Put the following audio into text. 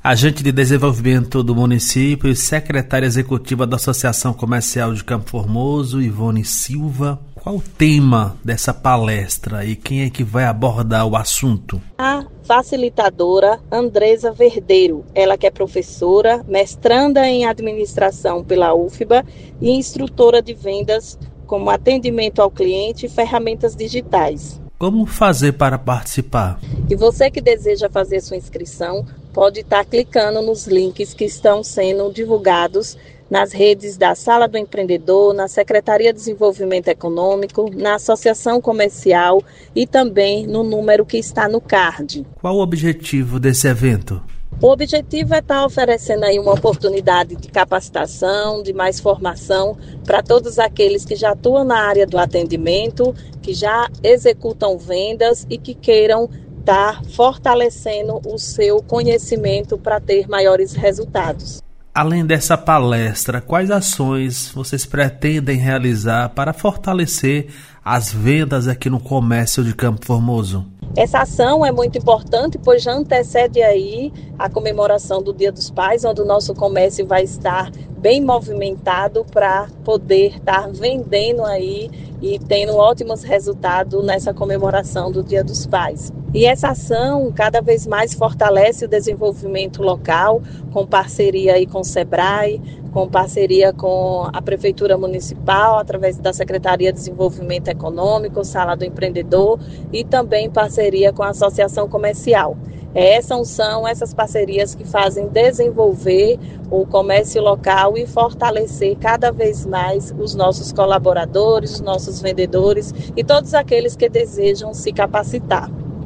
agente de desenvolvimento do município e secretária executiva da Associação Comercial de Campo Formoso, Ivone Silva. Qual o tema dessa palestra e quem é que vai abordar o assunto? A facilitadora Andresa Verdeiro, ela que é professora, mestranda em administração pela UFBA e instrutora de vendas como atendimento ao cliente e ferramentas digitais. Como fazer para participar? E você que deseja fazer sua inscrição, pode estar clicando nos links que estão sendo divulgados nas redes da Sala do Empreendedor, na Secretaria de Desenvolvimento Econômico, na Associação Comercial e também no número que está no card. Qual o objetivo desse evento? O objetivo é estar oferecendo aí uma oportunidade de capacitação, de mais formação para todos aqueles que já atuam na área do atendimento, que já executam vendas e que queiram estar fortalecendo o seu conhecimento para ter maiores resultados. Além dessa palestra, quais ações vocês pretendem realizar para fortalecer as vendas aqui no comércio de Campo Formoso? Essa ação é muito importante, pois já antecede aí a comemoração do Dia dos Pais, onde o nosso comércio vai estar bem movimentado para poder estar vendendo aí e tendo ótimos resultados nessa comemoração do Dia dos Pais. E essa ação cada vez mais fortalece o desenvolvimento local, com parceria aí com o SEBRAE, com parceria com a Prefeitura Municipal, através da Secretaria de Desenvolvimento Econômico, Sala do Empreendedor e também parceria com a Associação Comercial. São essas parcerias que fazem desenvolver o comércio local e fortalecer cada vez mais os nossos colaboradores, os nossos vendedores e todos aqueles que desejam se capacitar.